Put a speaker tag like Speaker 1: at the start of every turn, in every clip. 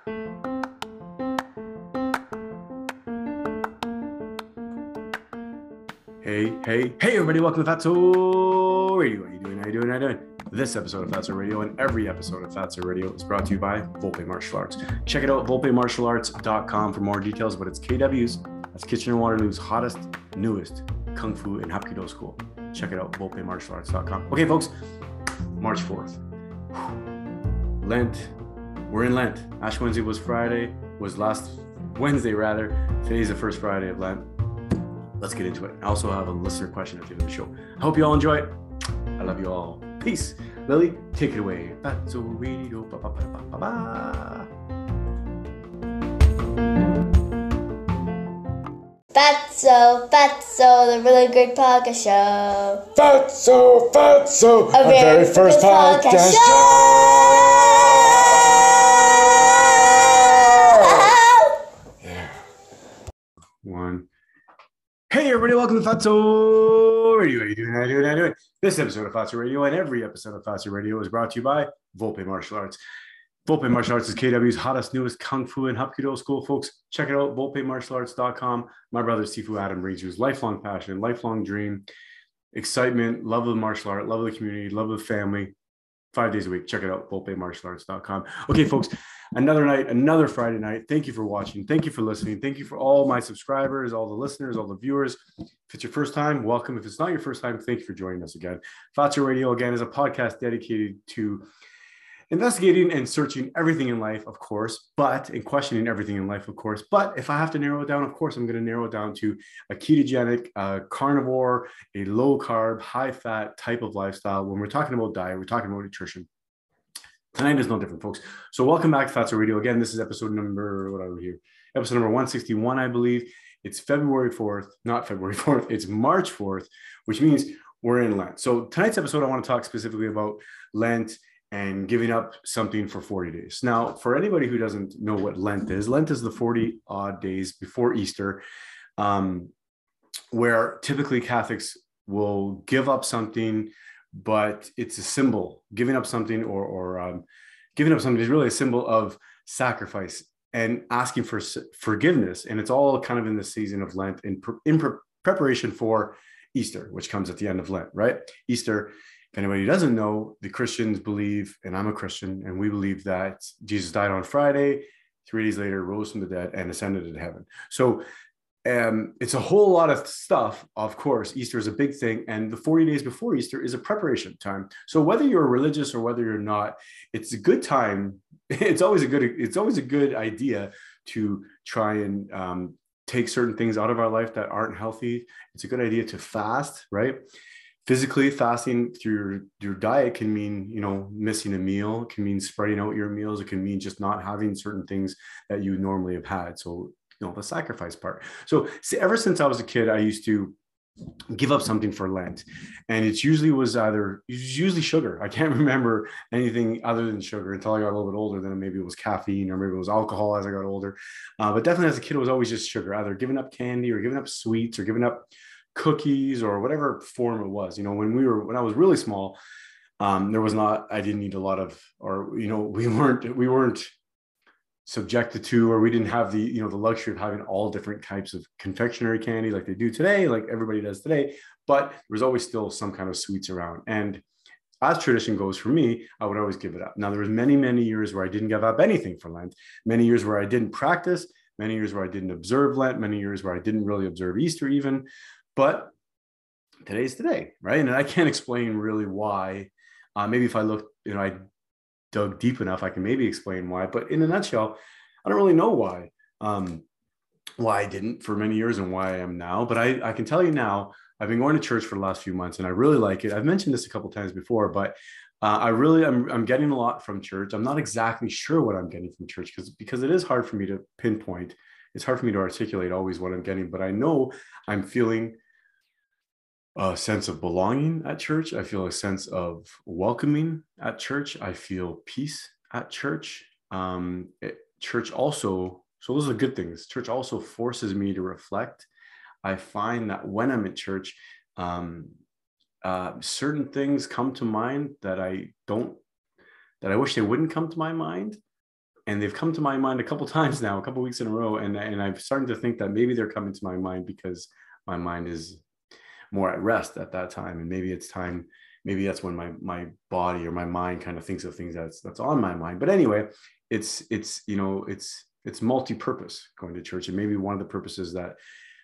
Speaker 1: Hey, everybody, welcome to Fatso Radio. How you doing? How you doing? This episode of Fatso Radio and every episode of Fatso Radio is brought to you by Volpe Martial Arts. Check it out, volpemartialarts.com for more details, but it's KW's, that's Kitchener-Waterloo's hottest, newest Kung Fu and Hapkido school. Check it out, volpemartialarts.com. Okay, folks, March 4th. Lent. We're in Lent. Ash Wednesday was last Wednesday rather. Today's the first Friday of Lent. Let's get into it. I also have a listener question at the end of the show. I hope you all enjoy it. I love you all. Peace. Lily, take it away. Fatso Radio.
Speaker 2: Fatso, the really great podcast show.
Speaker 3: Fatso, our very first podcast show.
Speaker 1: Yeah. One. Hey everybody, welcome to Fatso Radio. How you doing? How you doing? This episode of Fatso Radio and every episode of Fatso Radio is brought to you by Volpe Martial Arts. Volpe Martial Arts is KW's hottest, newest Kung Fu and Hapkido school, folks. Check it out, volpemartialarts.com. My brother, Sifu Adam, brings you his lifelong passion, lifelong dream, excitement, love of the martial art, love of the community, love of the family. 5 days a week. Check it out, volpemartialarts.com. Okay, folks, another night, another Friday night. Thank you for watching. Thank you for listening. Thank you for all my subscribers, all the listeners, all the viewers. If it's your first time, welcome. If it's not your first time, thank you for joining us again. Fatso Radio, again, is a podcast dedicated to investigating and searching everything in life, of course, and questioning everything in life, of course. But if I have to narrow it down, of course, I'm going to narrow it down to a ketogenic, carnivore, a low carb, high fat type of lifestyle. When we're talking about diet, we're talking about nutrition. Tonight is no different, folks. So welcome back to Fatso Radio. Again, this is episode number 161, I believe. It's February 4th, not February 4th. It's March 4th, which means we're in Lent. So tonight's episode, I want to talk specifically about Lent and giving up something for 40 days. Now, for anybody who doesn't know what Lent is the 40 odd days before Easter, where typically Catholics will give up something, but it's a symbol. Giving up something or giving up something is really a symbol of sacrifice and asking for forgiveness. And it's all kind of in the season of Lent in preparation for Easter, which comes at the end of Lent, right? Easter. If anybody doesn't know, the Christians believe, and I'm a Christian, and we believe that Jesus died on Friday, 3 days later, rose from the dead, and ascended into heaven. So it's a whole lot of stuff, of course. Easter is a big thing, and the 40 days before Easter is a preparation time. So whether you're religious or whether you're not, it's a good time. It's always a good idea to try and take certain things out of our life that aren't healthy. It's a good idea to fast, right? Physically, fasting through your diet can mean, missing a meal. It can mean spreading out your meals. It can mean just not having certain things that you normally have had. So, the sacrifice part. So ever since I was a kid, I used to give up something for Lent. And it's usually sugar. I can't remember anything other than sugar until I got a little bit older. Then maybe it was caffeine or maybe it was alcohol as I got older. But definitely as a kid, it was always just sugar, either giving up candy or giving up sweets or giving up cookies or whatever form it was. When I was really small, I didn't eat a lot of, or we weren't subjected to, or we didn't have the luxury of having all different types of confectionery candy like they do today, like everybody does today. But there was always still some kind of sweets around, and as tradition goes for me, I would always give it up. Now there was many years where I didn't give up anything for Lent, many years where I didn't practice, many years where I didn't observe Lent, many years where I didn't really observe Easter even. But today's today, right? And I can't explain really why. Maybe if I look, I dug deep enough, I can maybe explain why. But in a nutshell, I don't really know why I didn't for many years and why I am now. But I can tell you now, I've been going to church for the last few months, and I really like it. I've mentioned this a couple of times before, but I'm getting a lot from church. I'm not exactly sure what I'm getting from church because it is hard for me to pinpoint. It's hard for me to articulate always what I'm getting, but I know I'm feeling a sense of belonging at church. I feel a sense of welcoming at church. I feel peace at church. Church also, so those are good things. Church also forces me to reflect. I find that when I'm at church, certain things come to mind that I wish they wouldn't come to my mind. and they've come to my mind a couple times now, a couple weeks in a row, and I'm starting to think that maybe they're coming to my mind because my mind is more at rest at that time, and maybe it's time. Maybe that's when my body or my mind kind of thinks of things that's on my mind. But anyway, it's multi-purpose going to church, and maybe one of the purposes that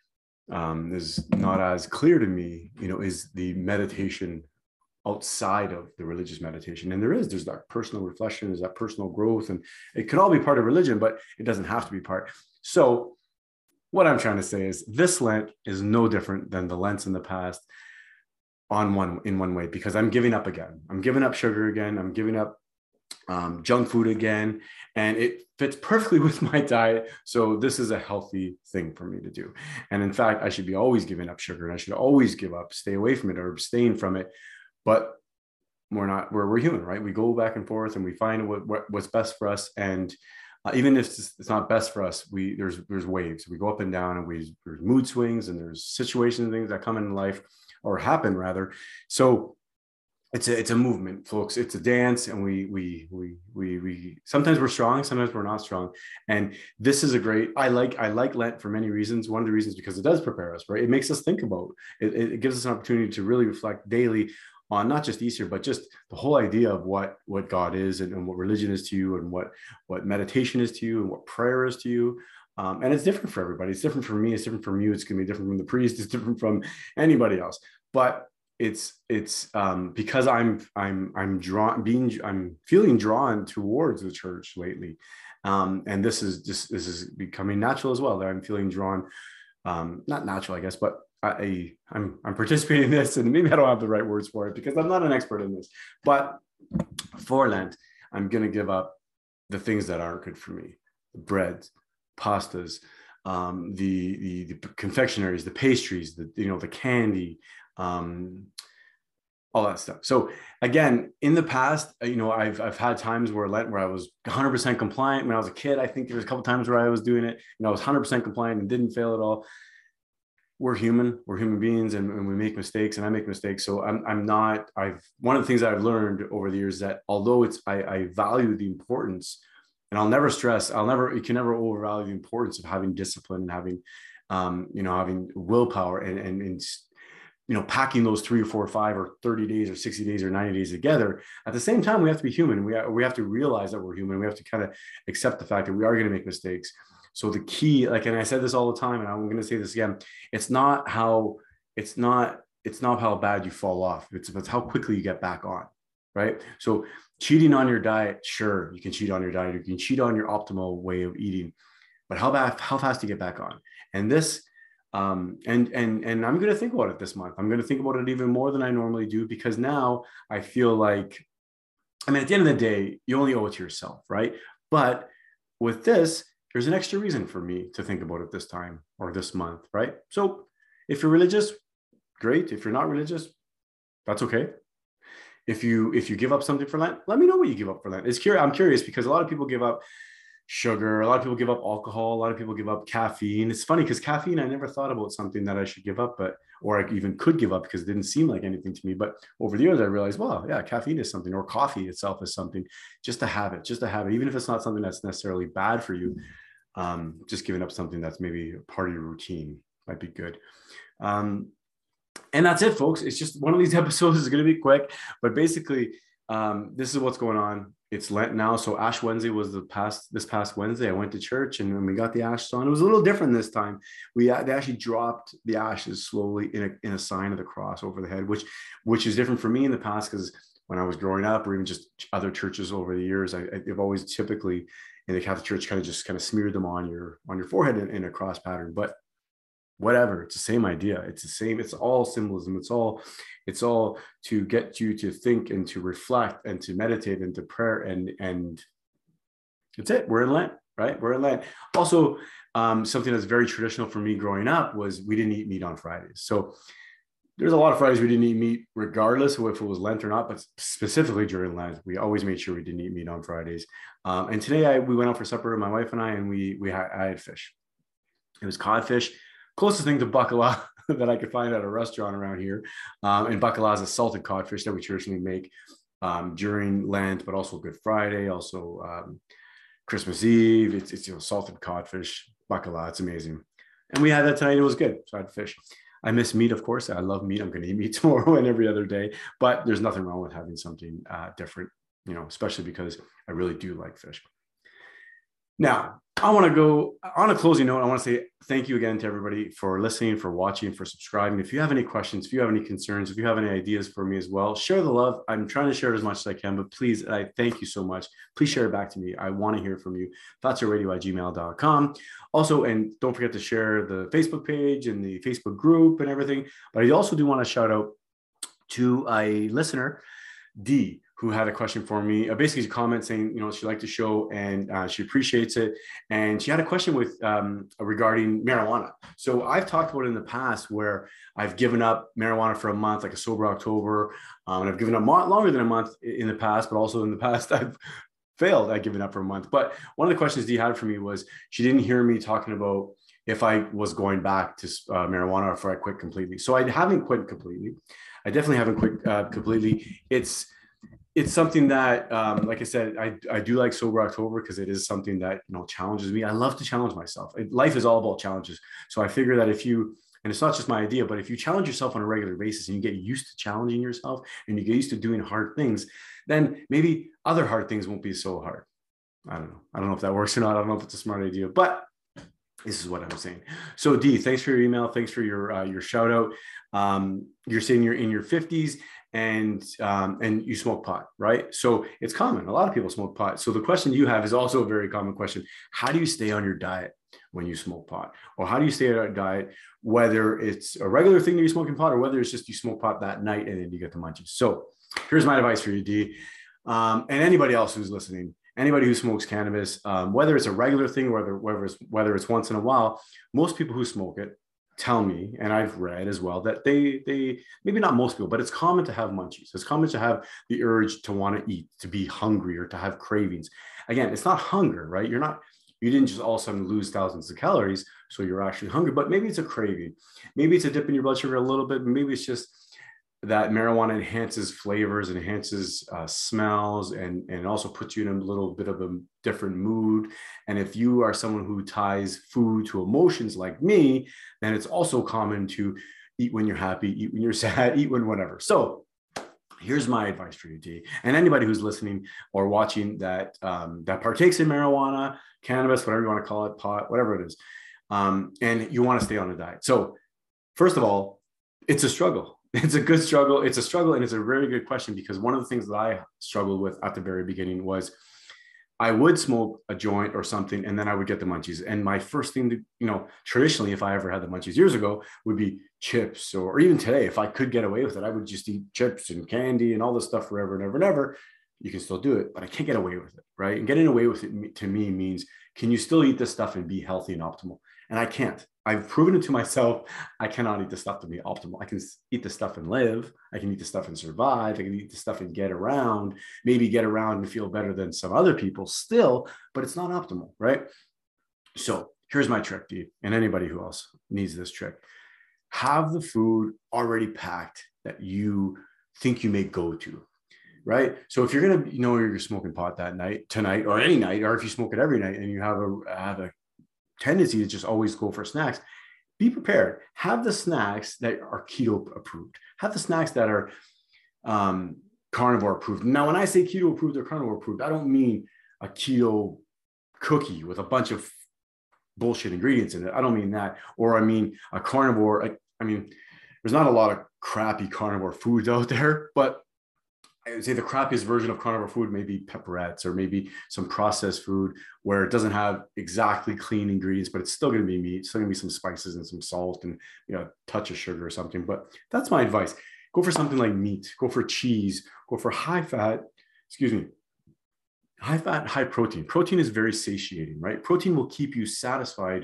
Speaker 1: is not as clear to me, is the meditation outside of the religious meditation. And there's that personal reflection, there's that personal growth, and it can all be part of religion, but it doesn't have to be part. So what I'm trying to say is this Lent is no different than the Lents in the past in one way, because I'm giving up again. I'm giving up sugar again. I'm giving up junk food again, and it fits perfectly with my diet. So this is a healthy thing for me to do. And in fact, I should be always giving up sugar, and I should always stay away from it or abstain from it. But we're human, right? We go back and forth and we find what's best for us. And even if it's not best for us, there's waves. We go up and down, and there's mood swings, and there's situations and things that come in life, or happen rather. So it's a movement, folks. It's a dance, and we sometimes we're strong, sometimes we're not strong. And this is I like Lent for many reasons. One of the reasons because it does prepare us, right? It makes us think about it. It gives us an opportunity to really reflect daily on not just Easter, but just the whole idea of what God is, and what religion is to you, and what meditation is to you, and what prayer is to you. And it's different for everybody. It's different for me. It's different from you. It's going to be different from the priest. It's different from anybody else. But it's because I'm feeling drawn towards the church lately, and this is becoming natural as well. That I'm feeling drawn, not natural, I guess, but I'm participating in this, and maybe I don't have the right words for it because I'm not an expert in this. But for Lent, I'm going to give up the things that aren't good for me: the breads, pastas, the confectionaries, the pastries, the candy, all that stuff. So again, in the past, I've had times where I was 100% compliant. When I was a kid, I think there was a couple times where I was doing it, I was 100% compliant and didn't fail at all. We're human beings, and we make mistakes, and I make mistakes. So one of the things I've learned over the years is that although I value the importance, and you can never overvalue the importance of having discipline and having, having willpower and packing those 3 or 4 or 5 or 30 days or 60 days or 90 days together. At the same time, we have to be human. We have to realize that we're human. We have to kind of accept the fact that we are going to make mistakes. So the key, and I said this all the time, and I'm going to say this again, it's not how bad you fall off. It's how quickly you get back on, right? So cheating on your diet, sure, you can cheat on your diet. You can cheat on your optimal way of eating, but how fast do you get back on? And this, and I'm going to think about it this month. I'm going to think about it even more than I normally do, because now I feel like, at the end of the day, you only owe it to yourself, right? But with this, there's an extra reason for me to think about it this time or this month, right? So if you're religious, great. If you're not religious, that's okay. If you give up something for Lent, let me know what you give up for Lent. I'm curious because a lot of people give up sugar, a lot of people give up alcohol, a lot of people give up caffeine. It's funny because caffeine, I never thought about something that I should give up, or I even could give up because it didn't seem like anything to me. But over the years, I realized, well, yeah, caffeine is something, or coffee itself is something. Just a habit, even if it's not something that's necessarily bad for you. Just giving up something that's maybe part of your routine might be good. And that's it, folks. It's just one of these episodes is going to be quick, but basically, this is what's going on. It's Lent now. So Ash Wednesday was this past Wednesday. I went to church, and when we got the ashes on, it was a little different this time. They actually dropped the ashes slowly in a sign of the cross over the head, which is different for me in the past, because when I was growing up, or even just other churches over the years, I've always typically in the Catholic Church kind of smeared them on your forehead in a cross pattern. But whatever, it's the same idea. It's the same. It's all symbolism. It's all to get you to think and to reflect and to meditate and to prayer, and that's it. We're in Lent, right? We're in Lent. Also, something that's very traditional for me growing up was we didn't eat meat on Fridays. So there's a lot of Fridays we didn't eat meat, regardless of if it was Lent or not, but specifically during Lent, we always made sure we didn't eat meat on Fridays. And today we went out for supper, my wife and I, and I had fish. It was codfish, closest thing to bacala that I could find at a restaurant around here. And bacala is a salted codfish that we traditionally make during Lent, but also Good Friday, also Christmas Eve. It's salted codfish, bacala. It's amazing. And we had that tonight. It was good. So I had fish. I miss meat, of course. I love meat. I'm going to eat meat tomorrow and every other day. But there's nothing wrong with having something different, especially because I really do like fish. Now, I want to go on a closing note. I want to say thank you again to everybody for listening, for watching, for subscribing. If you have any questions, if you have any concerns, if you have any ideas for me as well, share the love. I'm trying to share it as much as I can, but please, I thank you so much. Please share it back to me. I want to hear from you. fatsoradio@gmail.com. Also, and don't forget to share the Facebook page and the Facebook group and everything. But I also do want to shout out to a listener, D, who had a question for me, basically a comment saying, she liked the show and she appreciates it. And she had a question regarding marijuana. So I've talked about it in the past where I've given up marijuana for a month, like a sober October. And I've given up longer than a month in the past, but also in the past, I've failed at giving up for a month. But one of the questions Dee had for me was she didn't hear me talking about if I was going back to marijuana or if I quit completely. So I haven't quit completely. I definitely haven't quit completely. It's something that, like I said, I do like Sober October because it is something that, challenges me. I love to challenge myself. Life is all about challenges. So I figure that and it's not just my idea, but if you challenge yourself on a regular basis and you get used to challenging yourself and you get used to doing hard things, then maybe other hard things won't be so hard. I don't know. I don't know if that works or not. I don't know if it's a smart idea, but this is what I'm saying. So Dee, thanks for your email. Thanks for your shout out. You're saying you're in your 50s and you smoke pot, right? So it's common. A lot of people smoke pot. So the question you have is also a very common question. How do you stay on your diet when you smoke pot? Or how do you stay on a diet, whether it's a regular thing that you're smoking pot or whether it's just you smoke pot that night and then you get the munchies? So here's my advice for you, Dee, and anybody else who's listening. Anybody who smokes cannabis, whether it's a regular thing, whether it's once in a while, most people who smoke it tell me, and I've read as well, that they maybe not most people, but it's common to have munchies. It's common to have the urge to want to eat, to be hungry, or to have cravings. Again, it's not hunger, right? You didn't just all of a sudden lose thousands of calories, so you're actually hungry, but maybe it's a craving. Maybe it's a dip in your blood sugar a little bit, maybe it's just that marijuana enhances flavors, enhances smells, and also puts you in a little bit of a different mood. And if you are someone who ties food to emotions like me, then it's also common to eat when you're happy, eat when you're sad, eat when whatever. So here's my advice for you, Dee, and anybody who's listening or watching that partakes in marijuana, cannabis, whatever you want to call it, pot, whatever it is, and you want to stay on a diet. So first of all, it's a struggle. It's a good struggle. It's a struggle. And it's a very good question because one of the things that I struggled with at the very beginning was I would smoke a joint or something, and then I would get the munchies. And my first thing to, traditionally, if I ever had the munchies years ago, would be chips, or even today, if I could get away with it, I would just eat chips and candy and all this stuff forever and ever and ever. You can still do it, but I can't get away with it, right? And getting away with it to me means, can you still eat this stuff and be healthy and optimal? And I can't. I've proven it to myself. I cannot eat the stuff to be optimal. I can eat the stuff and live. I can eat the stuff and survive. I can eat the stuff and get around, maybe get around and feel better than some other people still, but it's not optimal, right? So here's my trick, Dee, and anybody who else needs this trick. Have the food already packed that you think you may go to, right? So if you're going to, you're smoking pot that night, tonight, or any night, or if you smoke it every night and you have a tendency to just always go for snacks, be prepared. Have the snacks that are keto approved. Have the snacks that are carnivore approved. Now, when I say keto approved or carnivore approved, I don't mean a keto cookie with a bunch of bullshit ingredients in it. I don't mean that. Or I mean a carnivore. I mean, there's not a lot of crappy carnivore foods out there, but I would say the crappiest version of carnivore food may be pepperettes or maybe some processed food where it doesn't have exactly clean ingredients, but it's still going to be meat. It's still going to be some spices and some salt and a touch of sugar or something. But that's my advice. Go for something like meat. Go for cheese. Go for high fat, high protein. Protein is very satiating, right? Protein will keep you satisfied.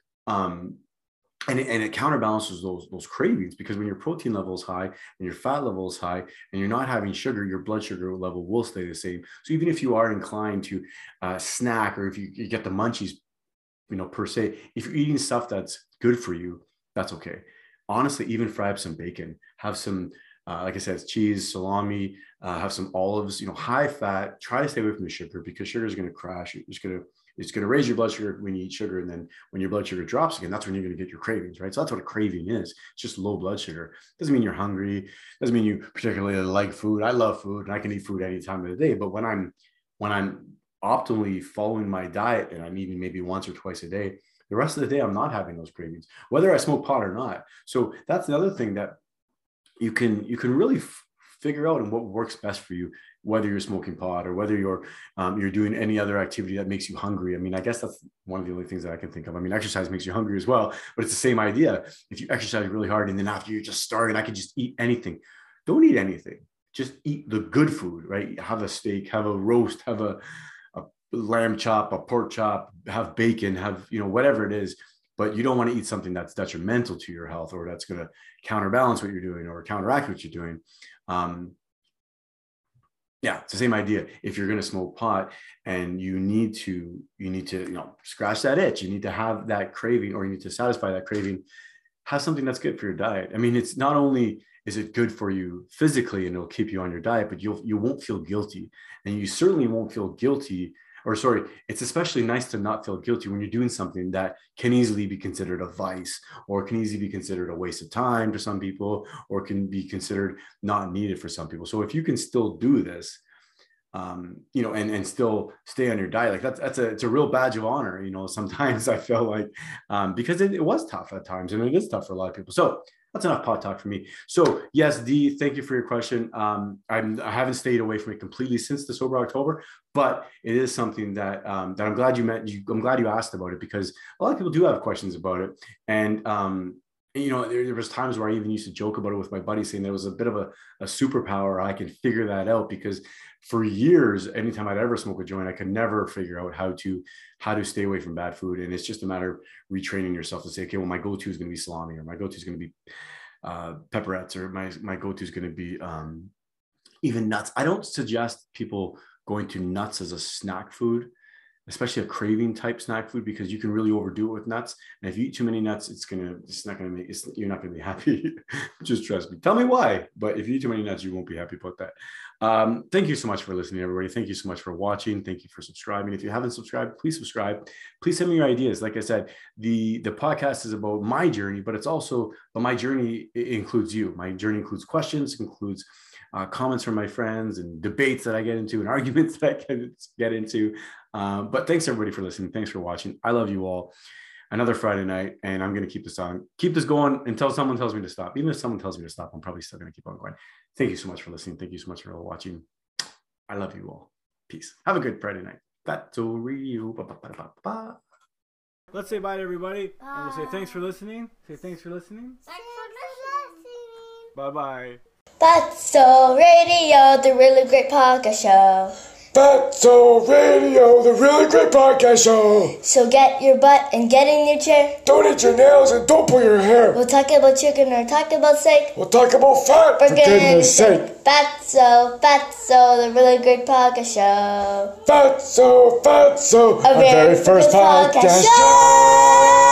Speaker 1: And it counterbalances those cravings, because when your protein level is high and your fat level is high and you're not having sugar, your blood sugar level will stay the same. So even if you are inclined to snack, or if you get the munchies, per se, if you're eating stuff that's good for you, that's okay. Honestly, even fry up some bacon, have some like I said, it's cheese, salami, have some olives, high fat. Try to stay away from the sugar because sugar is going to crash. It's going to raise your blood sugar when you eat sugar. And then when your blood sugar drops again, that's when you're going to get your cravings, right? So that's what a craving is. It's just low blood sugar. Doesn't mean you're hungry. Doesn't mean you particularly like food. I love food and I can eat food any time of the day. But when I'm optimally following my diet and I'm eating maybe once or twice a day, the rest of the day, I'm not having those cravings, whether I smoke pot or not. So that's the other thing that you can really figure out and what works best for you, whether you're smoking pot or whether you're doing any other activity that makes you hungry. I mean, I guess that's one of the only things that I can think of. I mean, exercise makes you hungry as well, but it's the same idea. If you exercise really hard and then after you're just starving, I could just eat anything. Don't eat anything. Just eat the good food, right? Have a steak, have a roast, have a lamb chop, a pork chop, have bacon, have, whatever it is. But you don't want to eat something that's detrimental to your health or that's going to counterbalance what you're doing or counteract what you're doing. It's the same idea. If you're going to smoke pot and you need to, scratch that itch, you need to have that craving or you need to satisfy that craving, have something that's good for your diet. I mean, it's not only is it good for you physically and it'll keep you on your diet, but you won't feel guilty. And you certainly won't feel guilty. It's especially nice to not feel guilty when you're doing something that can easily be considered a vice or can easily be considered a waste of time for some people or can be considered not needed for some people. So if you can still do this, and still stay on your diet, like it's a real badge of honor. Sometimes I feel like because it was tough at times and it is tough for a lot of people. So that's enough pot talk for me. So yes, Dee, thank you for your question. I haven't stayed away from it completely since the Sober October, but it is something that I'm glad I'm glad you asked about it because a lot of people do have questions about it. And, there was times where I even used to joke about it with my buddies saying there was a bit of a superpower. I can figure that out because for years, anytime I'd ever smoke a joint, I could never figure out how to stay away from bad food. And it's just a matter of retraining yourself to say, okay, well, my go-to is going to be salami or my go-to is going to be pepperettes or my go-to is going to be even nuts. I don't suggest people going to nuts as a snack food, especially a craving type snack food, because you can really overdo it with nuts. And if you eat too many nuts, you're not going to be happy. Just trust me. Tell me why. But if you eat too many nuts, you won't be happy about that. Thank you so much for listening, everybody. Thank you so much for watching. Thank you for subscribing. If you haven't subscribed, please subscribe. Please send me your ideas. Like I said, the podcast is about my journey, but my journey includes you. My journey includes questions, includes comments from my friends and debates that I get into and arguments that I can get into. But thanks everybody for listening. Thanks for watching. I love you all. Another Friday night, and I'm going to keep this going until someone tells me to stop. Even if someone tells me to stop, I'm probably still going to keep on going. Thank you so much for listening. Thank you so much for watching. I love you all. Peace. Have a good Friday night. That's all real.
Speaker 4: Let's say bye to everybody. And we'll say thanks for listening. Say thanks for listening.
Speaker 2: Thanks for listening.
Speaker 4: Bye-bye.
Speaker 2: Fatso Radio, the really great podcast show.
Speaker 3: Fatso Radio, the really great podcast show.
Speaker 2: So get your butt and get in your chair.
Speaker 3: Don't eat your nails and don't pull your hair.
Speaker 2: We'll talk about chicken or talk about steak.
Speaker 3: We'll talk about fat, for goodness sake.
Speaker 2: Fatso, the really great podcast show.
Speaker 3: Fatso, our very first podcast show.